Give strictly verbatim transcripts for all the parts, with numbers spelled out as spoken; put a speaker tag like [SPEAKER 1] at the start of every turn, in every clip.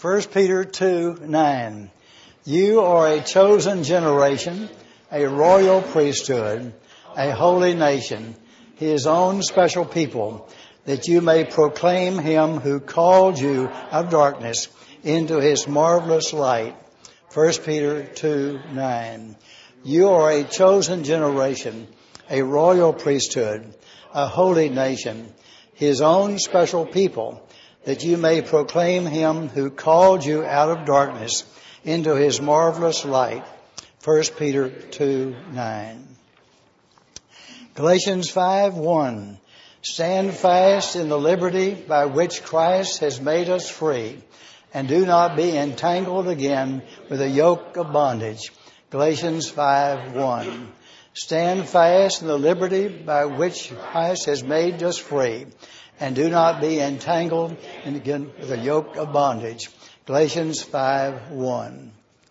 [SPEAKER 1] First Peter two nine. You are a chosen generation, a royal priesthood, a holy nation, his own special people, that you may proclaim him who called you out of darkness into his marvelous light. First Peter two nine. You are a chosen generation, a royal priesthood, a holy nation, his own special people, that you may proclaim him who called you out of darkness into his marvelous light. First Peter two nine. Galatians five one. Stand fast in the liberty by which Christ has made us free, and do not be entangled again with a yoke of bondage. Galatians five one. Stand fast in the liberty by which Christ has made us free, and do not be entangled in again with a yoke of bondage. Galatians five one.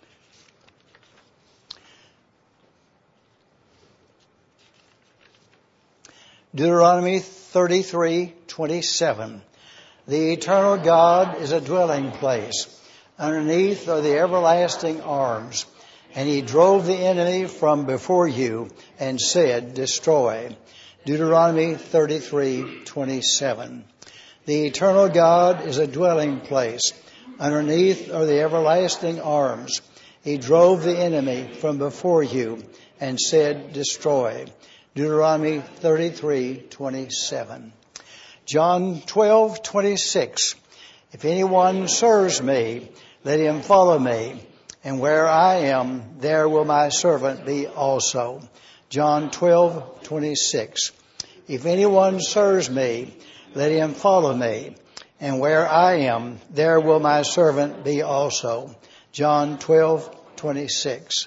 [SPEAKER 1] Deuteronomy thirty-three twenty-seven. The eternal God is a dwelling place. Underneath are the everlasting arms. And he drove the enemy from before you and said, destroy. Deuteronomy thirty-three twenty-seven. The eternal God is a dwelling place. Underneath are the everlasting arms. He drove the enemy from before you and said, destroy. Deuteronomy thirty-three twenty-seven. John twelve twenty-six. If anyone serves me, let him follow me. And where I am, there will my servant be also. John twelve twenty-six. If anyone serves me, let him follow me. And where I am, there will my servant be also. John twelve twenty-six.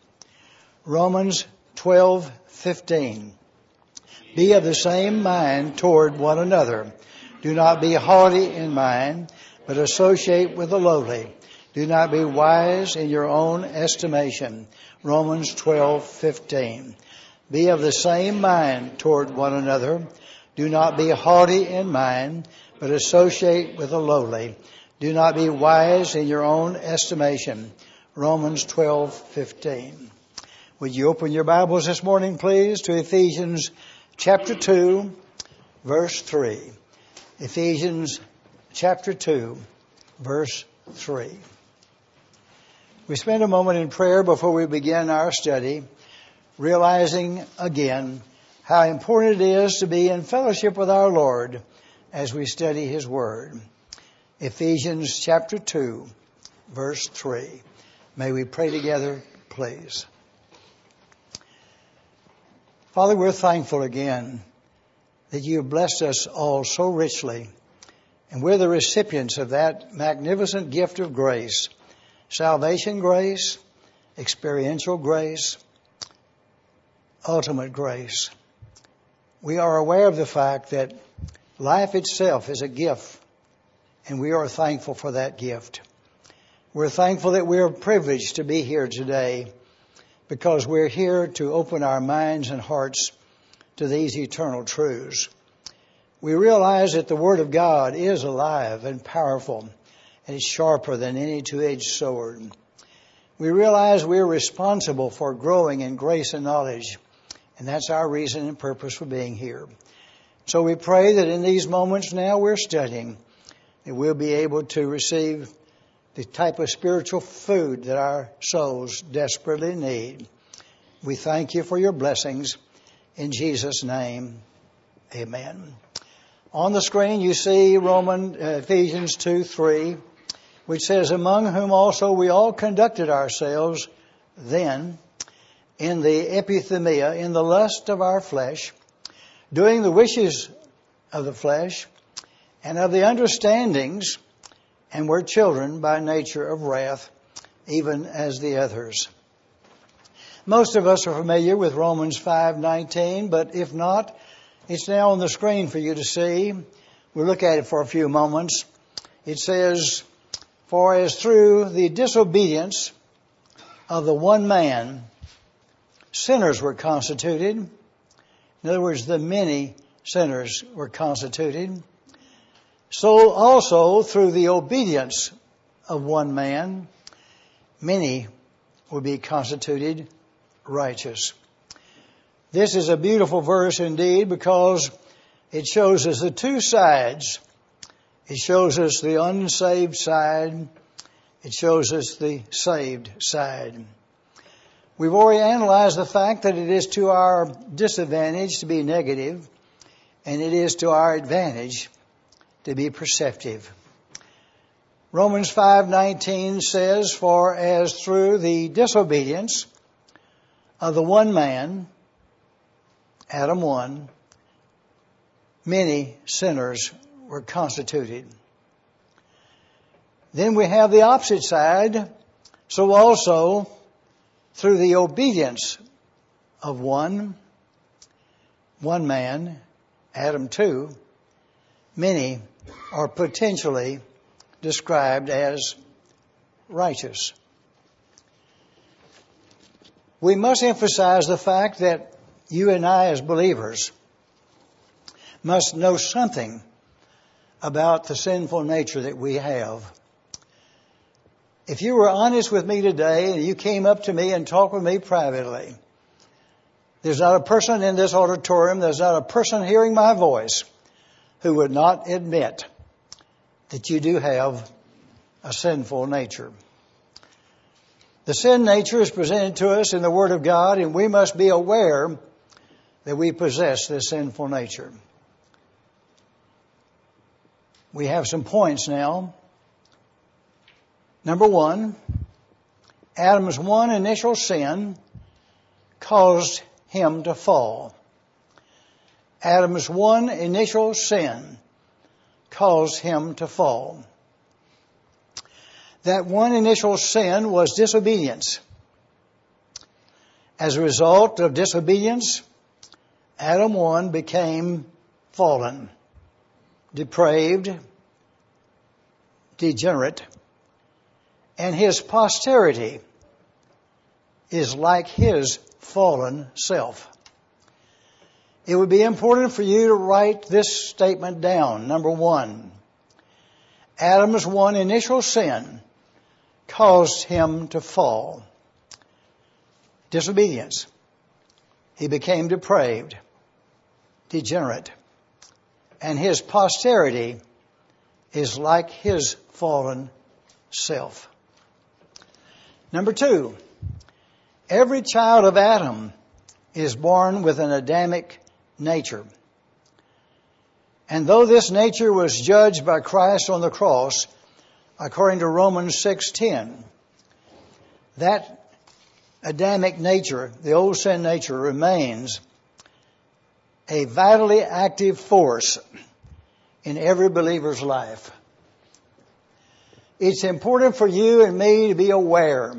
[SPEAKER 1] Romans twelve fifteen. Be of the same mind toward one another. Do not be haughty in mind, but associate with the lowly. Do not be wise in your own estimation. Romans twelve fifteen. Be of the same mind toward one another. Do not be haughty in mind, but associate with the lowly. Do not be wise in your own estimation. Romans twelve fifteen. Would you open your Bibles this morning, please, to Ephesians chapter two, verse three. Ephesians chapter two, verse three. We spend a moment in prayer before we begin our study, realizing again how important it is to be in fellowship with our Lord as we study his word. Ephesians chapter two, verse three. May we pray together, please. Father, we're thankful again that you have blessed us all so richly, and we're the recipients of that magnificent gift of grace. Salvation grace, experiential grace, ultimate grace. We are aware of the fact that life itself is a gift, and we are thankful for that gift. We're thankful that we are privileged to be here today because we're here to open our minds and hearts to these eternal truths. We realize that the Word of God is alive and powerful, and it's sharper than any two-edged sword. We realize we're responsible for growing in grace and knowledge, and that's our reason and purpose for being here. So we pray that in these moments now we're studying, that we'll be able to receive the type of spiritual food that our souls desperately need. We thank you for your blessings. In Jesus' name, amen. On the screen you see Roman uh, Ephesians two three. Which says, among whom also we all conducted ourselves then in the epithemia, in the lust of our flesh, doing the wishes of the flesh and of the understandings, and were children by nature of wrath, even as the others. Most of us are familiar with Romans five nineteen, but if not, it's now on the screen for you to see. We'll look at it for a few moments. It says, for as through the disobedience of the one man, sinners were constituted. In other words, the many sinners were constituted. So also through the obedience of one man, many will be constituted righteous. This is a beautiful verse indeed, because it shows us the two sides. It shows us the unsaved side. It shows us the saved side. We've already analyzed the fact that it is to our disadvantage to be negative, and it is to our advantage to be perceptive. Romans five nineteen says, "For as through the disobedience of the one man, Adam one, many sinners were constituted." Then we have the opposite side. So also, through the obedience of one, one man, Adam two, many are potentially described as righteous. We must emphasize the fact that you and I as believers must know something about the sinful nature that we have. If you were honest with me today and you came up to me and talked with me privately, there's not a person in this auditorium, there's not a person hearing my voice who would not admit that you do have a sinful nature. The sin nature is presented to us in the Word of God, and we must be aware that we possess this sinful nature. We have some points now. Number one, Adam's one initial sin caused him to fall. Adam's one initial sin caused him to fall. That one initial sin was disobedience. As a result of disobedience, Adam one became fallen, depraved, degenerate, and his posterity is like his fallen self. It would be important for you to write this statement down. Number one, Adam's one initial sin caused him to fall. Disobedience. He became depraved, degenerate, and his posterity is like his fallen self. Number two, every child of Adam is born with an Adamic nature. And though this nature was judged by Christ on the cross, according to Romans six ten, that Adamic nature, the old sin nature, remains a vitally active force in every believer's life. It's important for you and me to be aware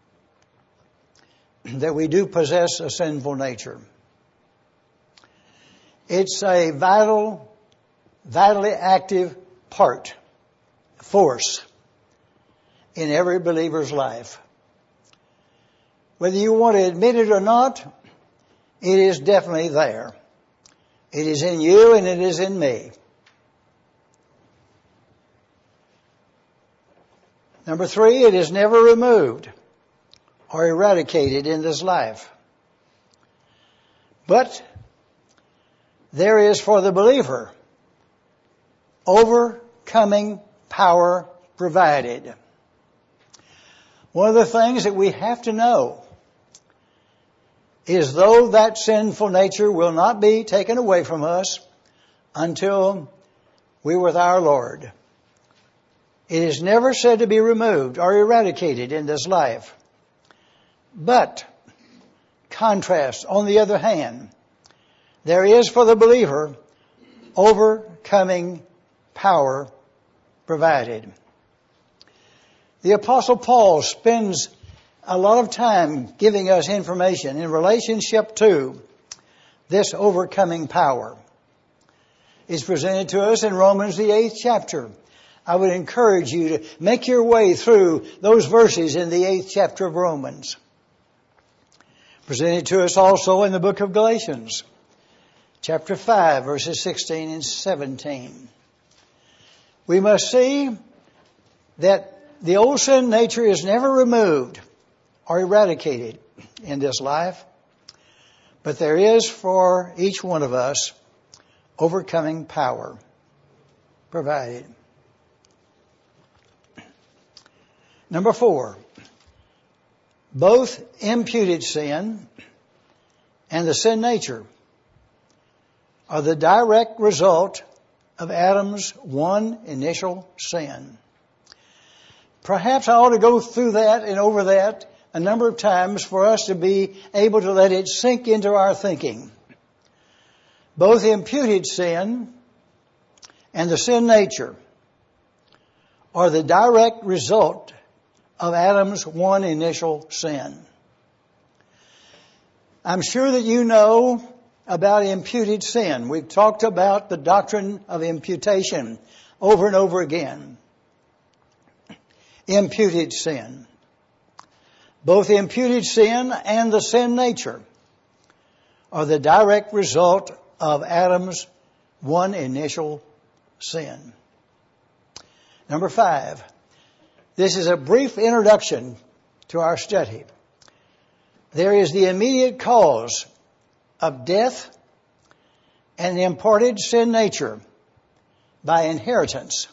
[SPEAKER 1] that we do possess a sinful nature. It's a vital, vitally active part, force in every believer's life. Whether you want to admit it or not, it is definitely there. It is in you and it is in me. Number three, it is never removed or eradicated in this life. But there is for the believer overcoming power provided. One of the things that we have to know is though that sinful nature will not be taken away from us until we're with our Lord. It is never said to be removed or eradicated in this life. But, contrast, on the other hand, there is for the believer overcoming power provided. The Apostle Paul spends a lot of time giving us information in relationship to this overcoming power. It's presented to us in Romans, the eighth chapter. I would encourage you to make your way through those verses in the eighth chapter of Romans. Presented to us also in the book of Galatians, chapter five, verses sixteen and seventeen. We must see that The old sin nature is never removed or eradicated in this life, but there is for each one of us overcoming power provided. Number four, both imputed sin and the sin nature are the direct result of Adam's one initial sin. Perhaps I ought to go through that and over that a number of times for us to be able to let it sink into our thinking. Both imputed sin and the sin nature are the direct result of Adam's one initial sin. I'm sure that you know about imputed sin. We've talked about the doctrine of imputation over and over again. Imputed sin. Both imputed sin and the sin nature are the direct result of Adam's one initial sin. Number five. This is a brief introduction to our study. There is the immediate cause of death and the imparted sin nature by inheritance.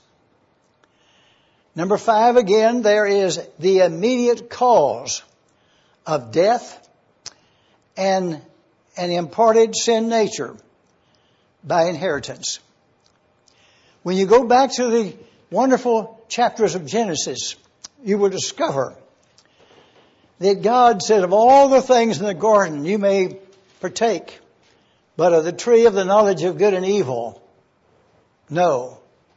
[SPEAKER 1] Number five, again, there is the immediate cause of death and an imparted sin nature by inheritance. When you go back to the wonderful chapters of Genesis, you will discover that God said, of all the things in the garden you may partake, but of the tree of the knowledge of good and evil, no.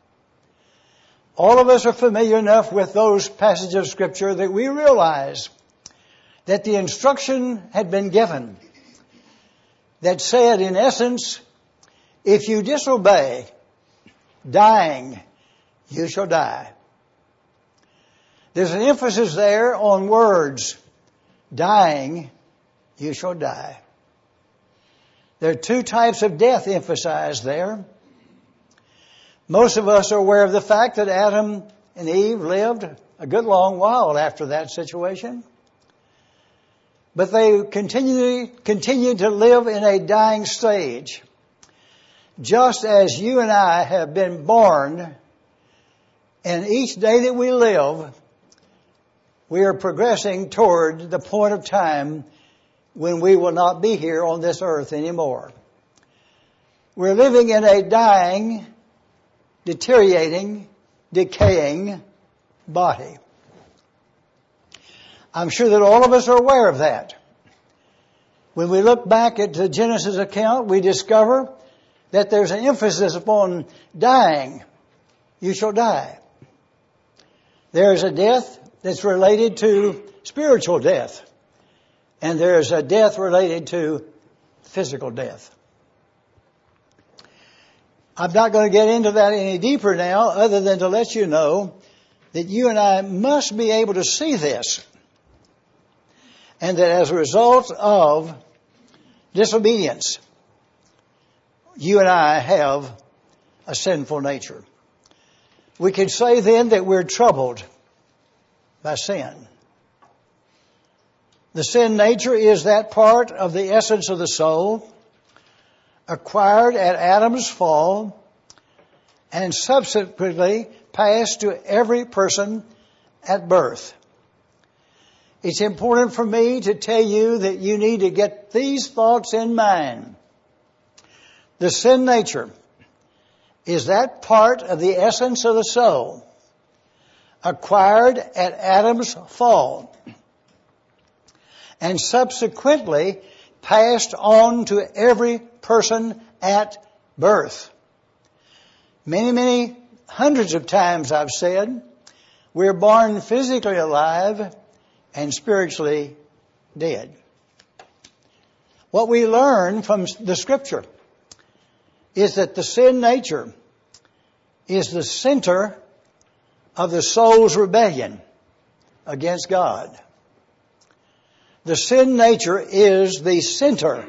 [SPEAKER 1] All of us are familiar enough with those passages of Scripture that we realize that the instruction had been given that said, in essence, if you disobey, dying, you shall die. There's an emphasis there on words, dying, you shall die. There are two types of death emphasized there. Most of us are aware of the fact that Adam and Eve lived a good long while after that situation. But they continually continued to live in a dying stage. Just as you and I have been born, and each day that we live, we are progressing toward the point of time when we will not be here on this earth anymore. We're living in a dying, deteriorating, decaying body. I'm sure that all of us are aware of that. When we look back at the Genesis account, we discover that there's an emphasis upon dying. You shall die. There's a death that's related to spiritual death. And there's a death related to physical death. I'm not going to get into that any deeper now, other than to let you know that you and I must be able to see this. And that as a result of disobedience, you and I have a sinful nature. We could say then that we're troubled by sin. The sin nature is that part of the essence of the soul acquired at Adam's fall and subsequently passed to every person at birth. It's important for me to tell you that you need to get these thoughts in mind. The sin nature is that part of the essence of the soul acquired at Adam's fall and subsequently passed on to every person at birth. Many, many hundreds of times I've said, we're born physically alive and spiritually dead. What we learn from the Scripture is that the sin nature is the center of the soul's rebellion against God. The sin nature is the center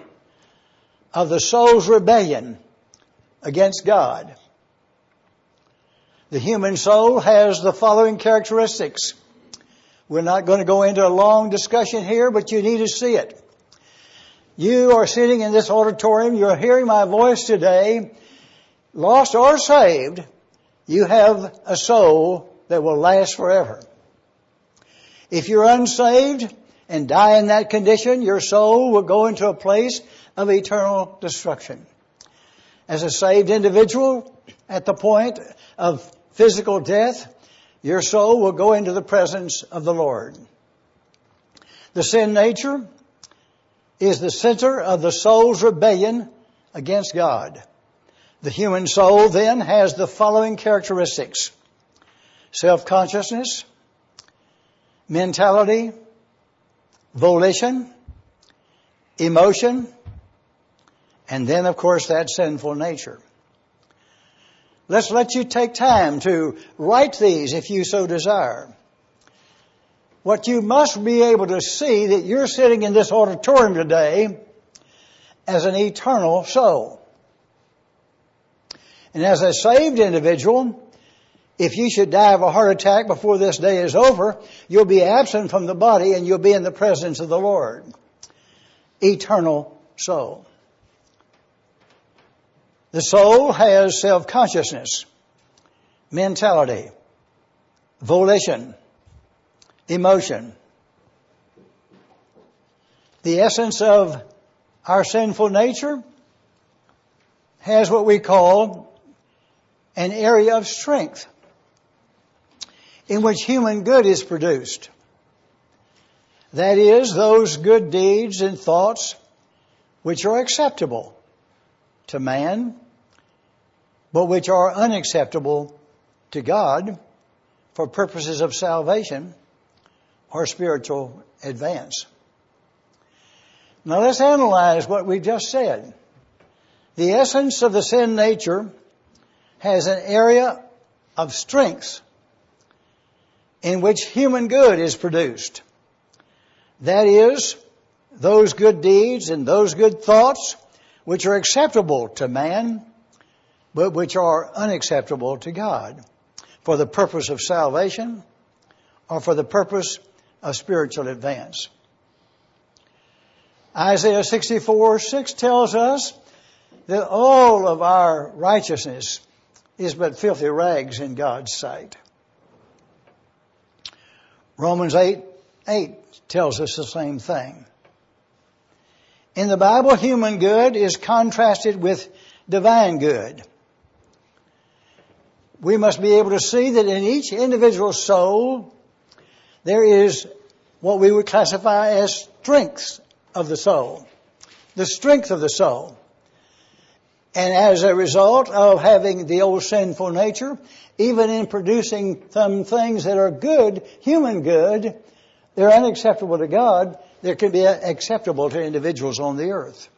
[SPEAKER 1] of the soul's rebellion against God. The human soul has the following characteristics. We're not going to go into a long discussion here, but you need to see it. You are sitting in this auditorium, you're hearing my voice today, lost or saved, you have a soul that will last forever. If you're unsaved and die in that condition, your soul will go into a place of eternal destruction. As a saved individual, at the point of physical death, your soul will go into the presence of the Lord. The sin nature is the center of the soul's rebellion against God. The human soul then has the following characteristics: self-consciousness, mentality, volition, emotion, and then, of course, that sinful nature. Let's let you take time to write these if you so desire. What you must be able to see that you're sitting in this auditorium today as an eternal soul. And as a saved individual, if you should die of a heart attack before this day is over, you'll be absent from the body and you'll be in the presence of the Lord. Eternal soul. The soul has self-consciousness, mentality, volition, emotion. The essence of our sinful nature has what we call an area of strength in which human good is produced. That is, those good deeds and thoughts which are acceptable to man, but which are unacceptable to God for purposes of salvation or spiritual advance. Now let's analyze what we just said. The essence of the sin nature has an area of strength in which human good is produced. That is, those good deeds and those good thoughts which are acceptable to man, but which are unacceptable to God for the purpose of salvation or for the purpose of spiritual advance. Isaiah sixty-four six tells us that all of our righteousness is but filthy rags in God's sight. Romans eight eight tells us the same thing. In the Bible, human good is contrasted with divine good. We must be able to see that in each individual soul, there is what we would classify as strengths of the soul. The strength of the soul. And as a result of having the old sinful nature, even in producing some things that are good, human good, they're unacceptable to God, there can be acceptable to individuals on the earth.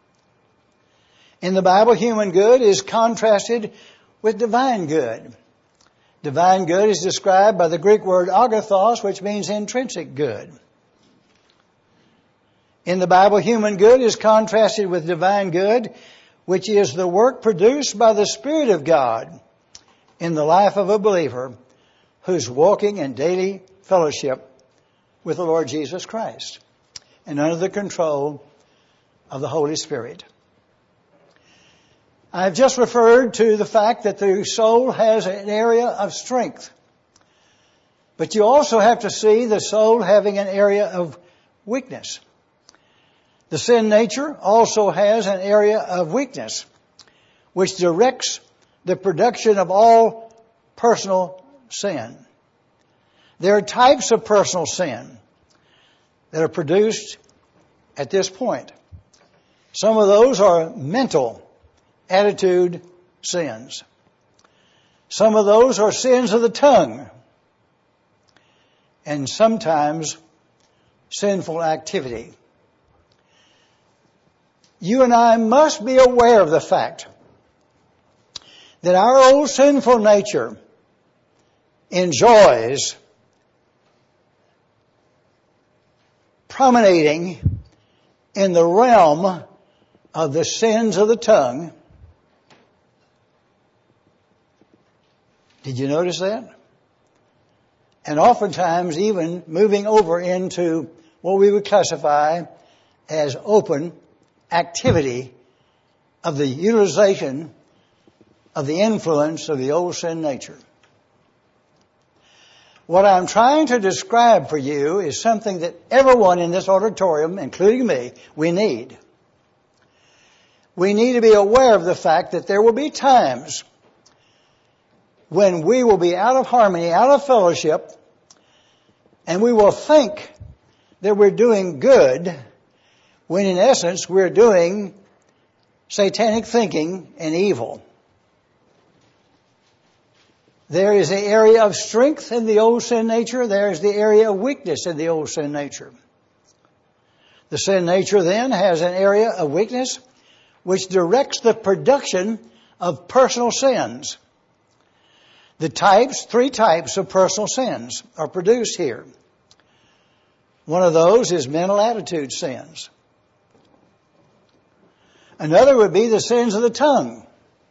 [SPEAKER 1] In the Bible, human good is contrasted with divine good. Divine good is described by the Greek word agathos, which means intrinsic good. In the Bible, human good is contrasted with divine good, which is the work produced by the Spirit of God in the life of a believer who's walking in daily fellowship with the Lord Jesus Christ and under the control of the Holy Spirit. I've just referred to the fact that the soul has an area of strength. But you also have to see the soul having an area of weakness. The sin nature also has an area of weakness, which directs the production of all personal sin. There are types of personal sin that are produced at this point. Some of those are mental attitude sins. Some of those are sins of the tongue. And sometimes sinful activity. You and I must be aware of the fact that our old sinful nature enjoys promenading in the realm of the sins of the tongue Did you notice that? And oftentimes even moving over into what we would classify as open activity of the utilization of the influence of the old sin nature. What I'm trying to describe for you is something that everyone in this auditorium, including me, we need. We need to be aware of the fact that there will be times when we will be out of harmony, out of fellowship, and we will think that we're doing good when in essence we're doing satanic thinking and evil. There is the area of strength in the old sin nature. There is the area of weakness in the old sin nature. The sin nature then has an area of weakness which directs the production of personal sins. The types, three types of personal sins are produced here. One of those is mental attitude sins. Another would be the sins of the tongue.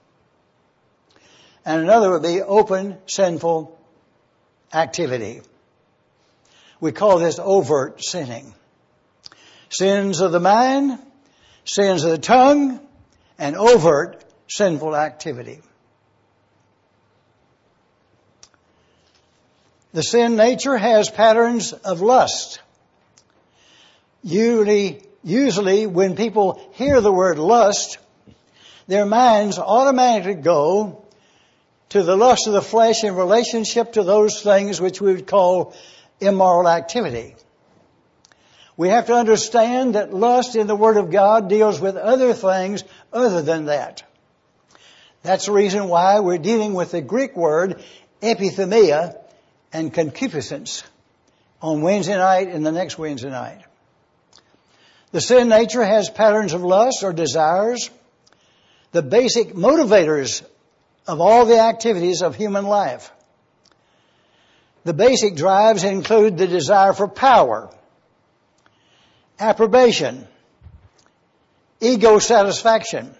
[SPEAKER 1] And another would be open sinful activity. We call this overt sinning. Sins of the mind, sins of the tongue, and overt sinful activity. The sin nature has patterns of lust. Usually, usually when people hear the word lust, their minds automatically go to the lust of the flesh in relationship to those things which we would call immoral activity. We have to understand that lust in the Word of God deals with other things other than that. That's the reason why we're dealing with the Greek word epithumia and concupiscence on Wednesday night and the next Wednesday night. The sin nature has patterns of lust or desires, the basic motivators of all the activities of human life. The basic drives include the desire for power, approbation, ego satisfaction,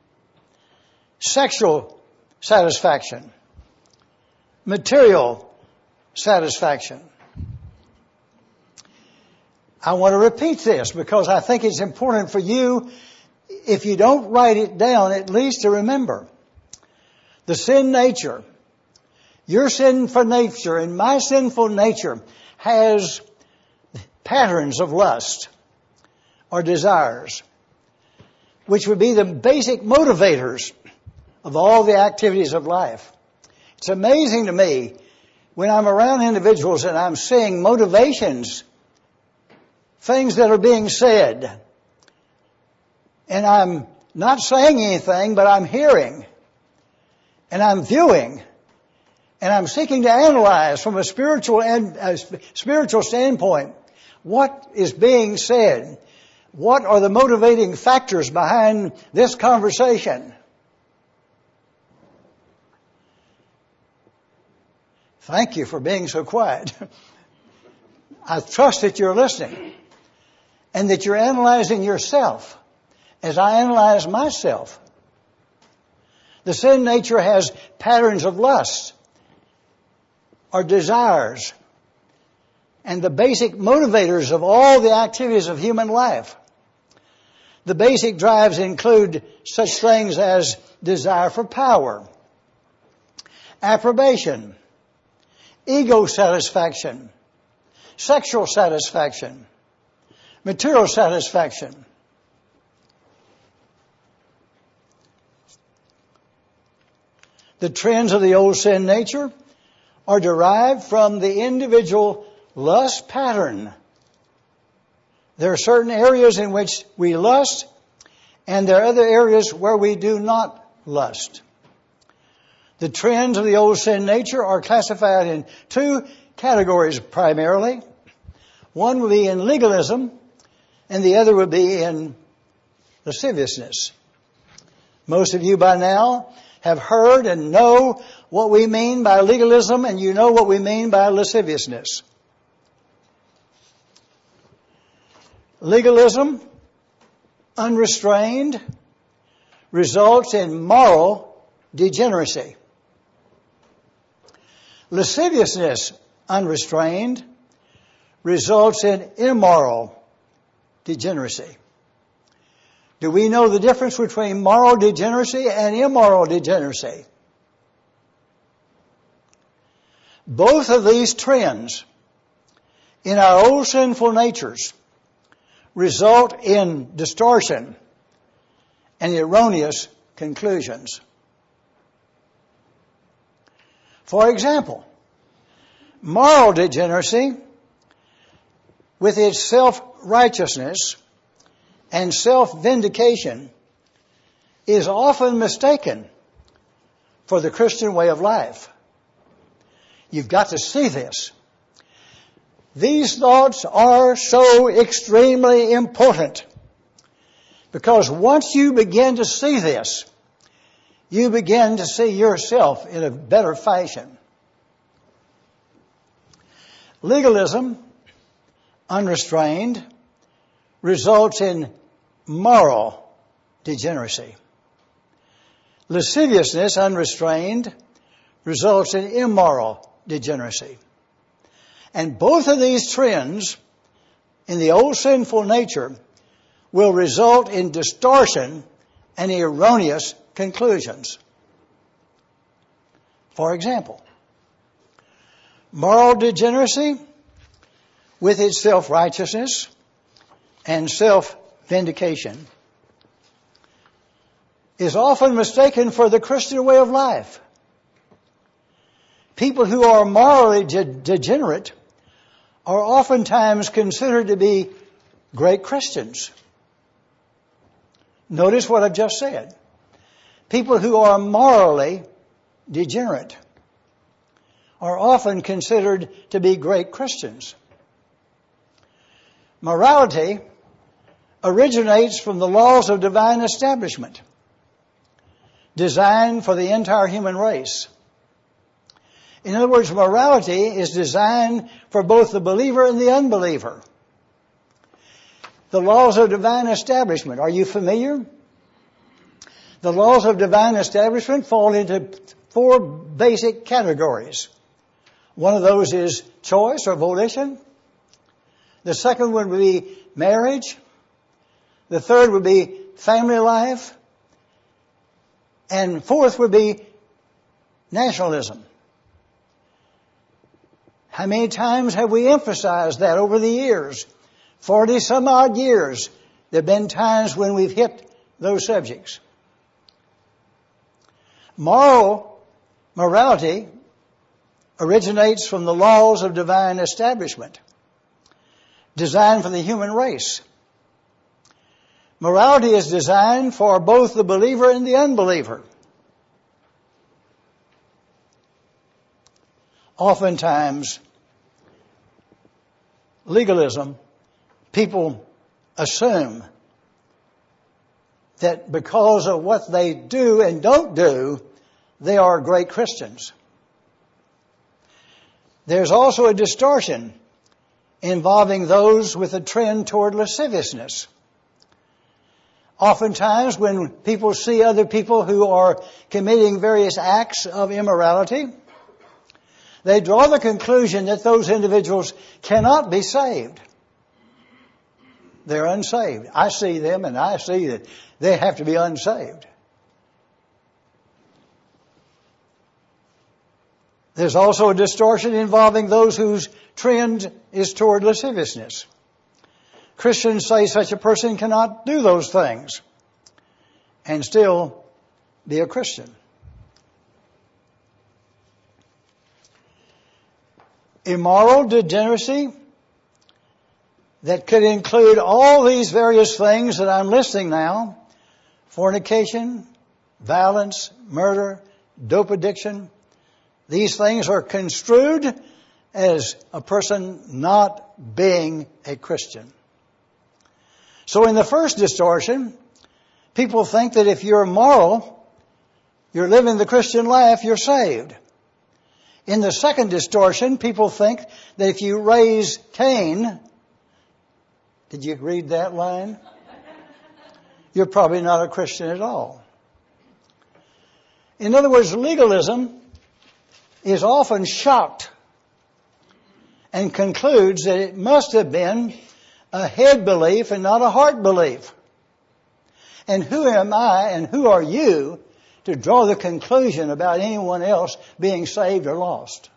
[SPEAKER 1] sexual satisfaction, material satisfaction. I want to repeat this because I think it's important for you, if you don't write it down, at least to remember. The sin nature, your sinful nature and my sinful nature has patterns of lust or desires, which would be the basic motivators of all the activities of life. It's amazing to me when I'm around individuals and I'm seeing motivations, things that are being said, and I'm not saying anything, but I'm hearing, and I'm viewing, and I'm seeking to analyze from a spiritual and a spiritual standpoint what is being said. What are the motivating factors behind this conversation? Thank you for being so quiet. I trust that you're listening and that you're analyzing yourself as I analyze myself. The sin nature has patterns of lust or desires and the basic motivators of all the activities of human life. The basic drives include such things as desire for power, approbation, ego satisfaction, sexual satisfaction, material satisfaction. The trends of the old sin nature are derived from the individual lust pattern. There are certain areas in which we lust, and there are other areas where we do not lust. The trends of the old sin nature are classified in two categories primarily. One would be in legalism, and the other would be in lasciviousness. Most of you by now have heard and know what we mean by legalism, and you know what we mean by lasciviousness. Legalism, unrestrained, results in moral degeneracy. Lasciviousness, unrestrained, results in immoral degeneracy. Do we know the difference between moral degeneracy and immoral degeneracy? Both of these trends in our old sinful natures result in distortion and erroneous conclusions. For example, moral degeneracy, with its self-righteousness and self-vindication, is often mistaken for the Christian way of life. You've got to see this. These thoughts are so extremely important, because once you begin to see this, you begin to see yourself in a better fashion. Legalism, unrestrained, results in moral degeneracy. Lasciviousness, unrestrained, results in immoral degeneracy. And both of these trends in the old sinful nature will result in distortion and erroneous conclusions. For example, moral degeneracy, with its self-righteousness and self-vindication, is often mistaken for the Christian way of life. People who are morally de- degenerate are oftentimes considered to be great Christians. Notice what I've just said. People who are morally degenerate are often considered to be great Christians. Morality originates from the laws of divine establishment, designed for the entire human race. In other words, morality is designed for both the believer and the unbeliever. The laws of divine establishment, are you familiar? The laws of divine establishment fall into four basic categories. One of those is choice or volition. The second one would be marriage. The third would be family life. And fourth would be nationalism. How many times have we emphasized that over the years? Forty some odd years. There have been times when we've hit those subjects. Moral, morality originates from the laws of divine establishment, designed for the human race. Morality is designed for both the believer and the unbeliever. Oftentimes, legalism, people assume that because of what they do and don't do, they are great Christians. There's also a distortion involving those with a trend toward lasciviousness. Oftentimes, when people see other people who are committing various acts of immorality, they draw the conclusion that those individuals cannot be saved. They're unsaved. I see them and I see that they have to be unsaved. There's also a distortion involving those whose trend is toward lasciviousness. Christians say such a person cannot do those things and still be a Christian. Immoral degeneracy that could include all these various things that I'm listing now: fornication, violence, murder, dope addiction. These things are construed as a person not being a Christian. So in the first distortion, people think that if you're moral, you're living the Christian life, you're saved. In the second distortion, people think that if you raise Cain, did you read that line? You're probably not a Christian at all. In other words, legalism is often shocked and concludes that it must have been a head belief and not a heart belief. And who am I and who are you to draw the conclusion about anyone else being saved or lost?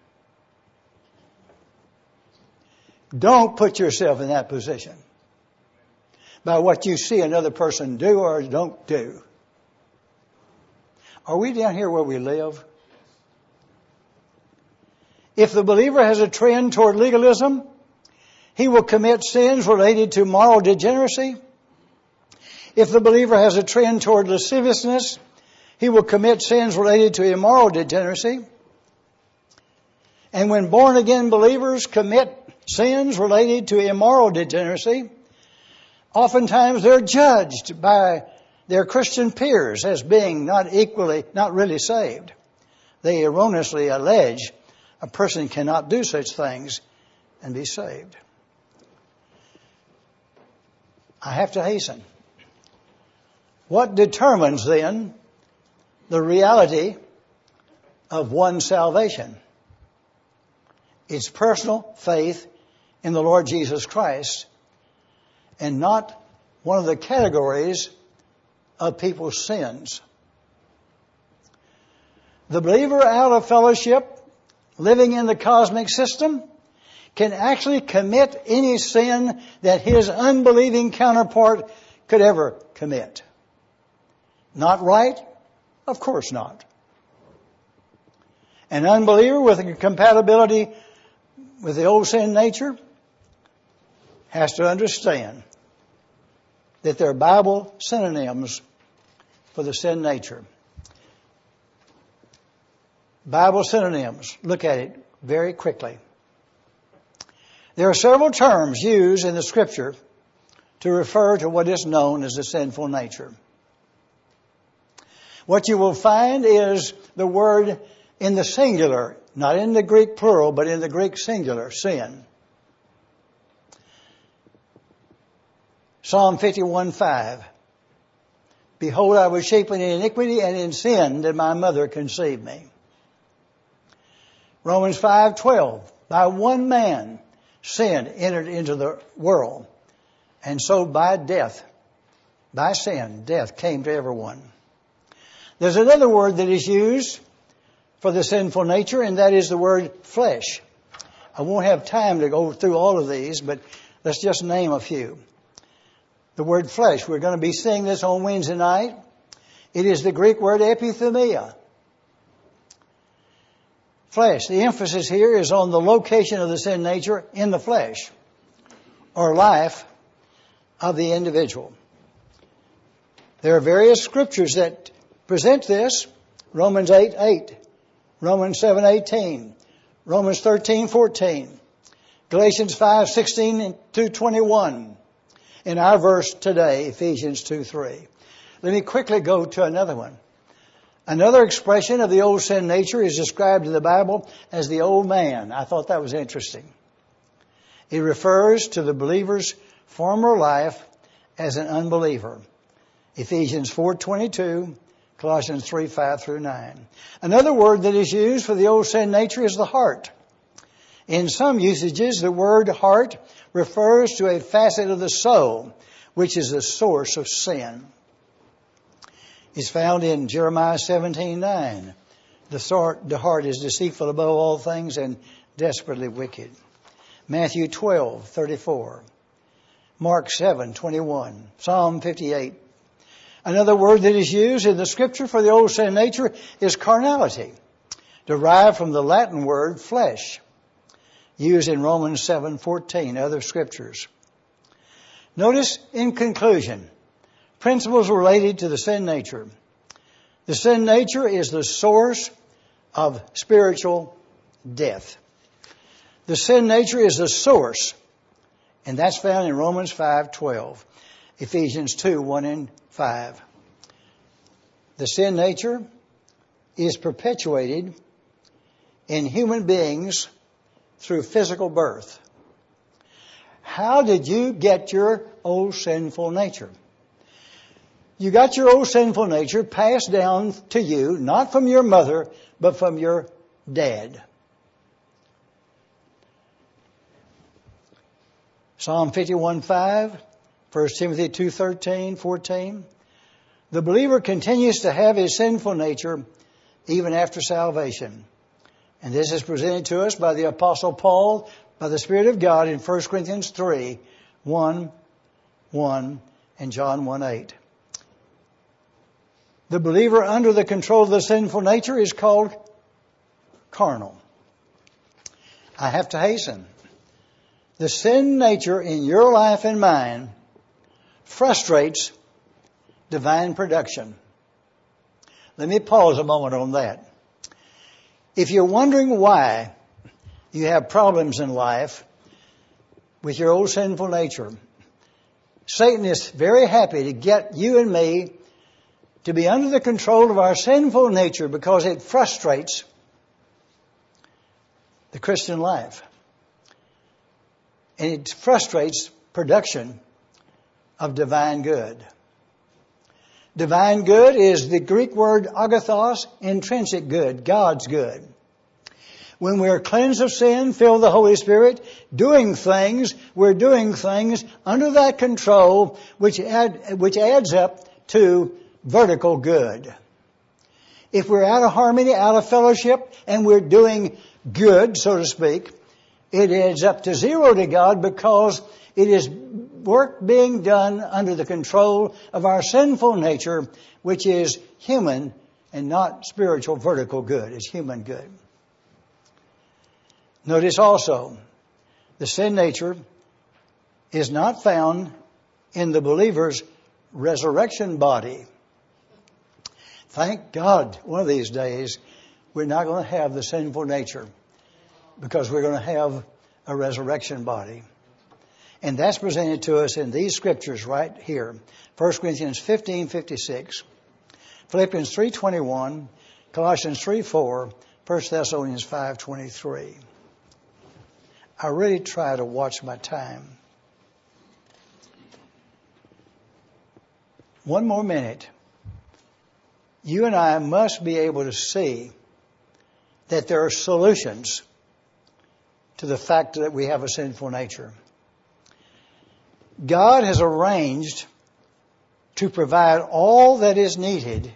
[SPEAKER 1] Amen. Don't put yourself in that position by what you see another person do or don't do. Are we down here where we live? If the believer has a trend toward legalism, he will commit sins related to moral degeneracy. If the believer has a trend toward lasciviousness, he will commit sins related to immoral degeneracy. And when born-again believers commit sins related to immoral degeneracy, oftentimes they're judged by their Christian peers as being not equally, not really saved. They erroneously allege a person cannot do such things and be saved. I have to hasten. What determines then the reality of one's salvation? It's personal faith in the Lord Jesus Christ and not one of the categories of people's sins. The believer out of fellowship, living in the cosmic system, can actually commit any sin that his unbelieving counterpart could ever commit. Not right? Of course not. An unbeliever with a compatibility with the old sin nature has to understand that there are Bible synonyms for the sin nature. Bible synonyms. Look at it very quickly. There are several terms used in the Scripture to refer to what is known as the sinful nature. What you will find is the word in the singular, not in the Greek plural, but in the Greek singular, sin. Psalm fifty-one five. Behold, I was shapen in iniquity, and in sin did my mother conceive me. Romans five twelve. By one man sin entered into the world, and so by death, by sin, death came to everyone. There's another word that is used for the sinful nature, and that is the word flesh. I won't have time to go through all of these, but let's just name a few. The word flesh, we're going to be seeing this on Wednesday night. It is the Greek word epithumia. Flesh. The emphasis here is on the location of the sin nature in the flesh or life of the individual. There are various scriptures that present this. Romans eight eight, Romans seven eighteen, Romans thirteen fourteen, Galatians five sixteen to twenty-one. In our verse today, Ephesians two three. Let me quickly go to another one. Another expression of the old sin nature is described in the Bible as the old man. I thought that was interesting. It refers to the believer's former life as an unbeliever. Ephesians four twenty-two, Colossians three five through nine. Another word that is used for the old sin nature is the heart. In some usages, the word heart refers to a facet of the soul, which is the source of sin. It's found in Jeremiah seventeen nine. The heart is deceitful above all things and desperately wicked. Matthew twelve thirty-four. Mark seven twenty-one. Psalm fifty-eight. Another word that is used in the Scripture for the old sin nature is carnality, derived from the Latin word flesh, used in Romans seven fourteen, other scriptures. Notice, in conclusion, principles related to the sin nature. The sin nature is the source of spiritual death. The sin nature is the source, and that's found in Romans five twelve, Ephesians two one and five. The sin nature is perpetuated in human beings through physical birth. How did you get your old sinful nature? You got your old sinful nature passed down to you, not from your mother, but from your dead. Psalm fifty-one five, First Timothy two thirteen, fourteen. The believer continues to have his sinful nature even after salvation. And this is presented to us by the Apostle Paul, by the Spirit of God in First Corinthians three, one, one, and John one eight. The believer under the control of the sinful nature is called carnal. I have to hasten. The sin nature in your life and mine frustrates divine production. Let me pause a moment on that. If you're wondering why you have problems in life with your old sinful nature, Satan is very happy to get you and me to be under the control of our sinful nature because it frustrates the Christian life. And it frustrates production of divine good. Divine good is the Greek word agathos, intrinsic good, God's good. When we're cleansed of sin, filled with the Holy Spirit, doing things, we're doing things under that control which add, which adds up to vertical good. If we're out of harmony, out of fellowship, and we're doing good, so to speak, it adds up to zero to God because it is work being done under the control of our sinful nature, which is human and not spiritual vertical good. It's human good. Notice also, the sin nature is not found in the believer's resurrection body. Thank God one of these days we're not going to have the sinful nature because we're going to have a resurrection body. And that's presented to us in these scriptures right here. First Corinthians fifteen fifty-six, Philippians three twenty-one, Colossians three four, First Thessalonians five twenty-three. I really try to watch my time. One more minute. You and I must be able to see that there are solutions to the fact that we have a sinful nature. God has arranged to provide all that is needed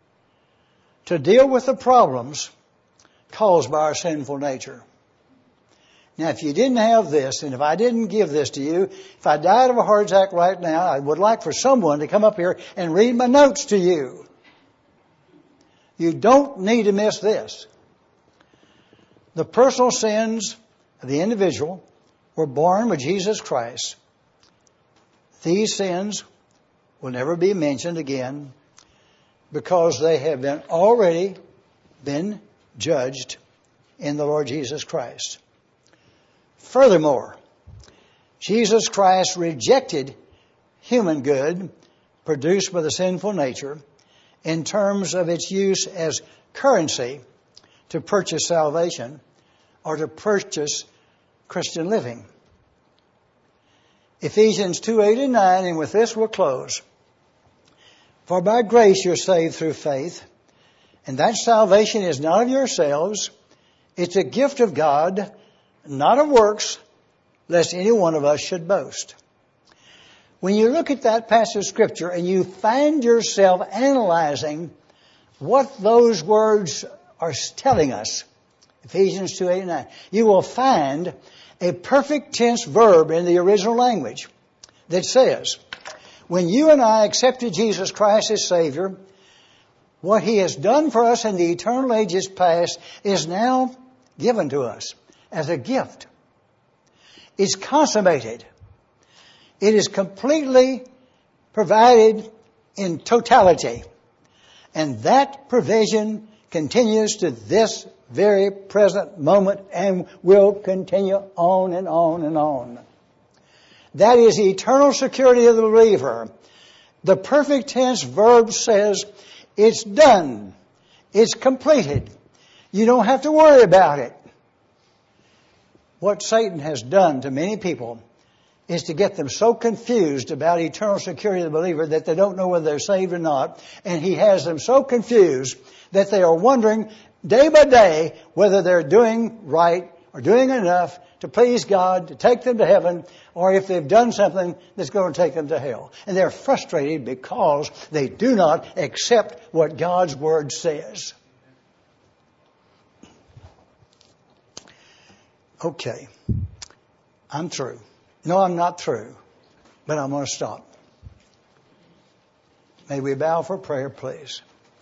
[SPEAKER 1] to deal with the problems caused by our sinful nature. Now, if you didn't have this, and if I didn't give this to you, if I died of a heart attack right now, I would like for someone to come up here and read my notes to you. You don't need to miss this. The personal sins of the individual were born with Jesus Christ. These sins will never be mentioned again because they have been already been judged in the Lord Jesus Christ. Furthermore, Jesus Christ rejected human good produced by the sinful nature in terms of its use as currency to purchase salvation or to purchase Christian living. Ephesians two, eight and nine, and with this we'll close. For by grace you're saved through faith, and that salvation is not of yourselves, it's a gift of God, not of works, lest any one of us should boast. When you look at that passage of Scripture and you find yourself analyzing what those words are telling us, Ephesians two, eight and nine, you will find a perfect tense verb in the original language that says, when you and I accepted Jesus Christ as Savior, what He has done for us in the eternal ages past is now given to us as a gift. It's consummated. It is completely provided in totality. And that provision continues to this very present moment and will continue on and on and on. That is eternal security of the believer. The perfect tense verb says, it's done. It's completed. You don't have to worry about it. What Satan has done to many people is to get them so confused about eternal security of the believer that they don't know whether they're saved or not. And he has them so confused that they are wondering, day by day, whether they're doing right or doing enough to please God, to take them to heaven, or if they've done something that's going to take them to hell. And they're frustrated because they do not accept what God's Word says. Okay. I'm through. No, I'm not through. But I'm going to stop. May we bow for prayer, please.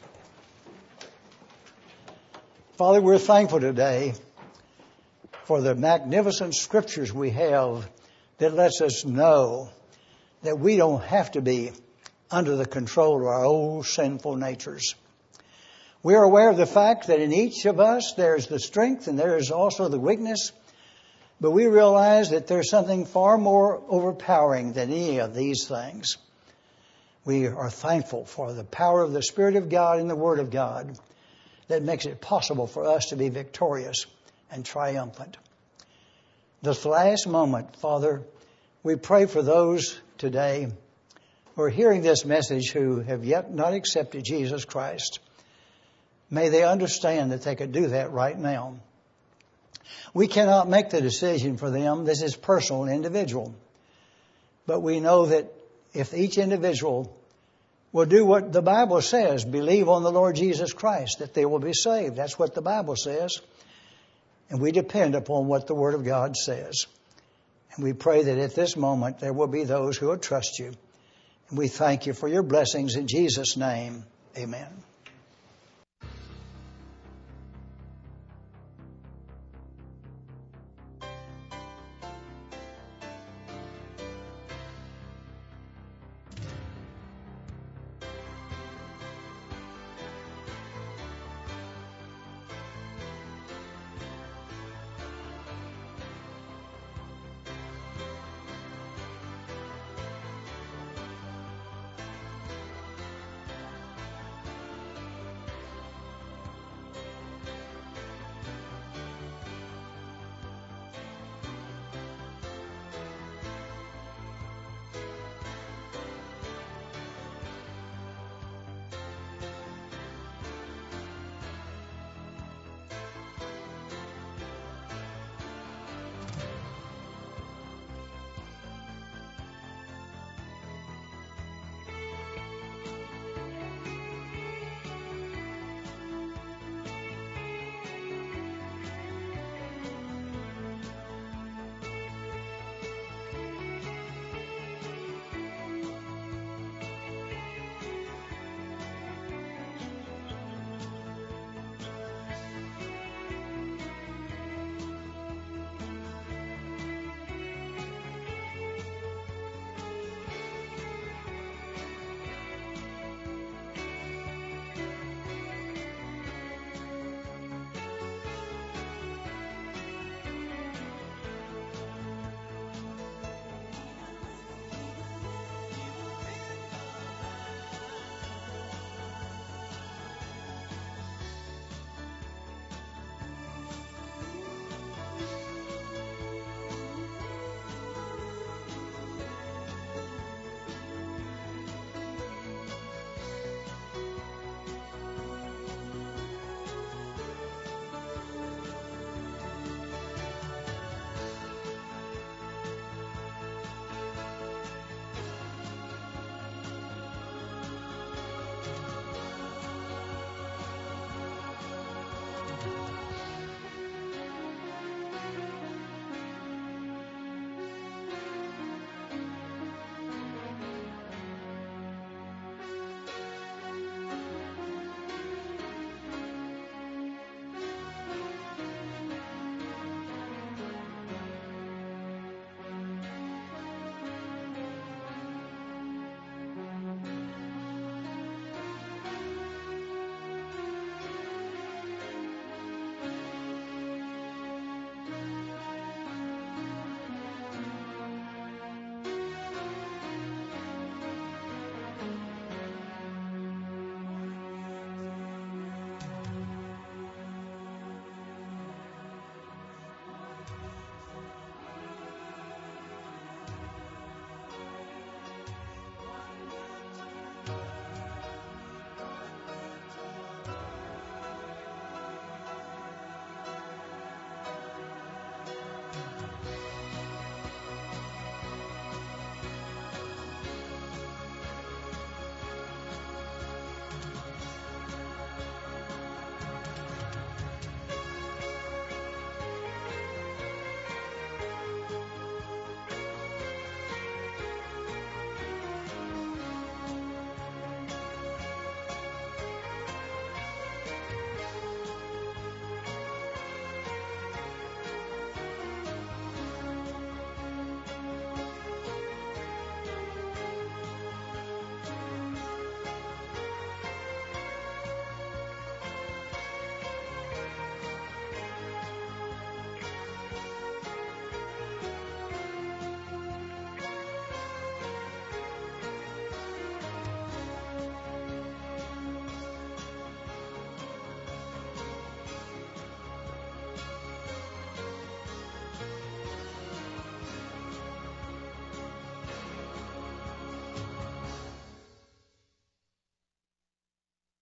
[SPEAKER 1] Father, we're thankful today for the magnificent scriptures we have that lets us know that we don't have to be under the control of our old sinful natures. We are aware of the fact that in each of us there's the strength and there is also the weakness, but we realize that there's something far more overpowering than any of these things. We are thankful for the power of the Spirit of God and the Word of God that makes it possible for us to be victorious and triumphant. This last moment, Father, we pray for those today who are hearing this message who have yet not accepted Jesus Christ. May they understand that they could do that right now. We cannot make the decision for them. This is personal and individual. But we know that if each individual will do what the Bible says, believe on the Lord Jesus Christ, that they will be saved. That's what the Bible says. And we depend upon what the Word of God says. And we pray that at this moment there will be those who will trust you. And we thank you for your blessings in Jesus' name. Amen.